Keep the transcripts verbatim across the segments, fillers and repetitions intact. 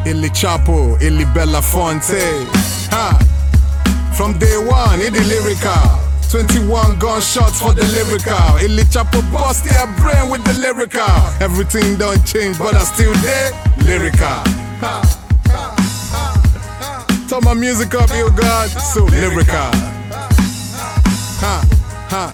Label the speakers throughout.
Speaker 1: Illy Chapo, Illy Belafonte. Ha! From day one, Illy lyrical. twenty-one gunshots for the lyrical. Illy Chapo bust their brain with the lyrical. Everything done change, but I still there. Lyrical. Ha! Ha! Ha! Ha! Turn my music up, yo God. So lyrical. Ha! Ha!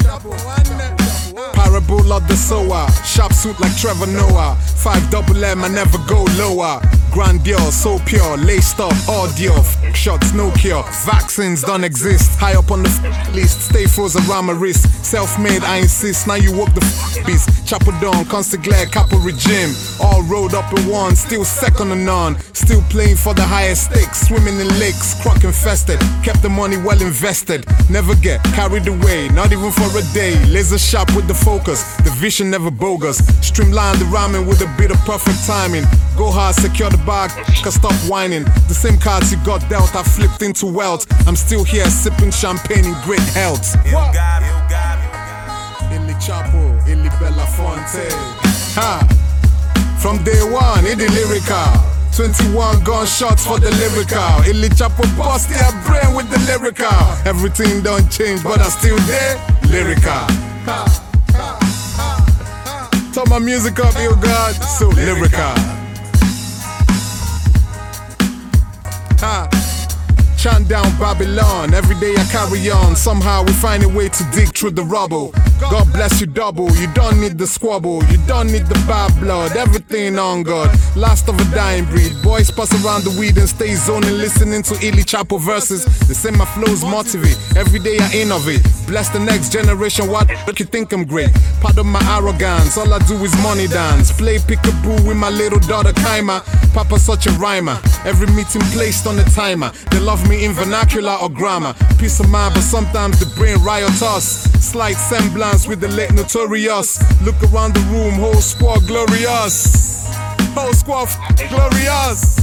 Speaker 1: Parable of the sower, sharp suit like Trevor Noah. Five double M, I never go lower. Grandiose, so pure, laced up, audio. Shots, no cure. Vaccines don't exist. High up on the f list, stay froze around my wrist. Self-made, I insist. Now you walk the f beast. Chapo Don, constant glare, capo regime. All rolled up in one, still second to none. Still playing for the highest stakes. Swimming in lakes, croc infested. Kept the money well invested. Never get carried away, not even for a day. Laser sharp with the focus, the vision never bogus. Streamline the rhyming with a bit of perfect timing. Go hard, secure the bag, cause stop whining. The same cards you got dealt, I flipped into wealth. I'm still here sipping champagne in great health. Illy Chapo, Illy Belafonte. Ha! From day one, Illy lyrical. twenty-one gunshots for the lyrical. Illy Chapo bust their brain with the lyrical. Everything done change, but I still there. Lyrical. Ha! Ha! Ha! Ha! Turn my music up, yo God. So lyrical. Ha! Chant down Babylon, every day I carry on. Somehow we find a way to dig through the rubble. God bless you double, you don't need the squabble. You don't need the bad blood, everything on God. Last of a dying breed, boys pass around the weed and stay zoning. Listening to Illy Chapo verses, they say my flows motivate. Every day I innovate, bless the next generation, what you think I'm great. Pardon my arrogance, all I do is money dance. Play peekaboo with my little daughter Kaima. Papa such a rhymer, every meeting placed on the timer. They love me in vernacular or grammar. Peace of mind, but sometimes the brain riot us. Slight semblance with the late notorious. Look around the room, whole squad glorious. Whole squad glorious.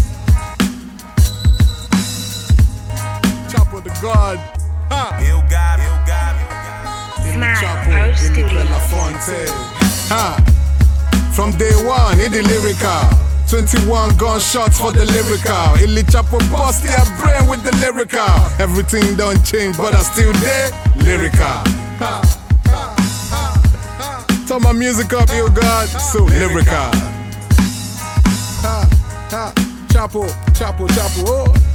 Speaker 1: Chapo the God. Ha!
Speaker 2: Il God, Il God, Il God.
Speaker 1: Chapo, Illy Belafonte. Ha! From day one, Illy lyrical. twenty-one gunshots for the lyrical. Illy Chapo bust their brain with the lyrical. Everything done change, but I still there. Lyrical. Ha, ha, ha, ha. Turn my music up, yo God. So lyrical. Ha, ha. Chapo, Chapo, Chapo. Oh.